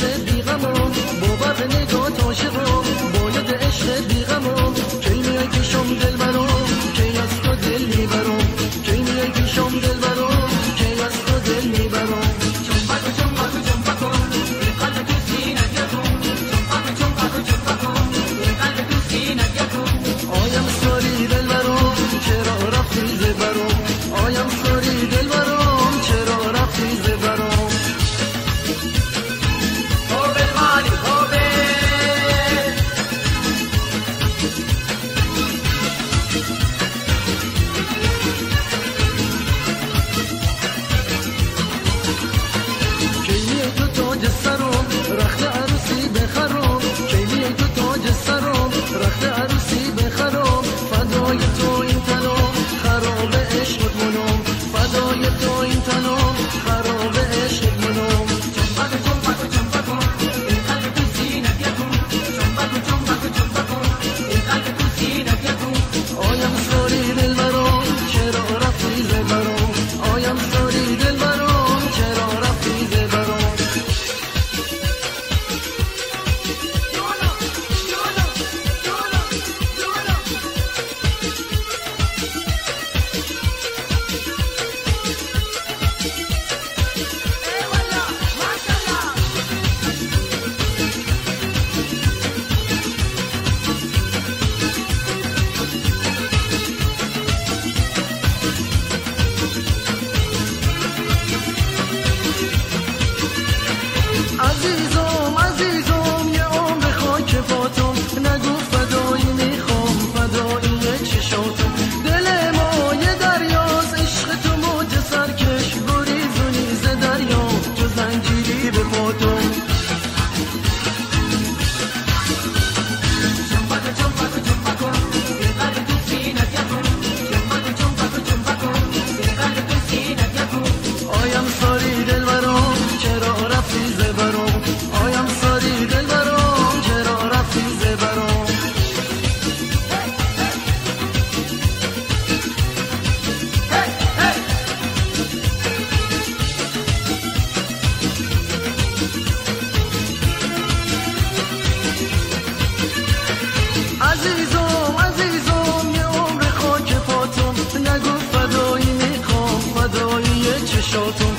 عشق بیغمم باور به نگات عاشقم باید عشق بیغمم کی میای پیشم دلبرم کی از تو دل میبرم کی میای پیشم دلبرم کی از تو دل میبرم آیم ساری دلبرم چرا رفتی زبرم آیم ساری دلبرم چرا رفتی زبرم رخت عروسی بخرم کی میای تو تاج سرم رخت عروسی بخرم فدای تو این تنم خراب عشق منم فدای تو این تنم خراب عشق منم آیم ساری دلبرم چرا رفتی زبرم آیم ساری دلبرم چرا رفتی زبرم عزیزم عزیزم یه عمر خاک پاتم نگو فدایی میخوام فدایی چشاتم دل ما یه دریاست عشق تو موج سرکش گریزونی ز دریا تو زنجیری به پاتم آیم ساری دلبرم چرا رفتی زبرم آیم ساری دلبرم چرا رفتی زبرم عزیزم عزیزم یه عمر خاک پاتم نگو فدایی میخوام فدایی چشاتم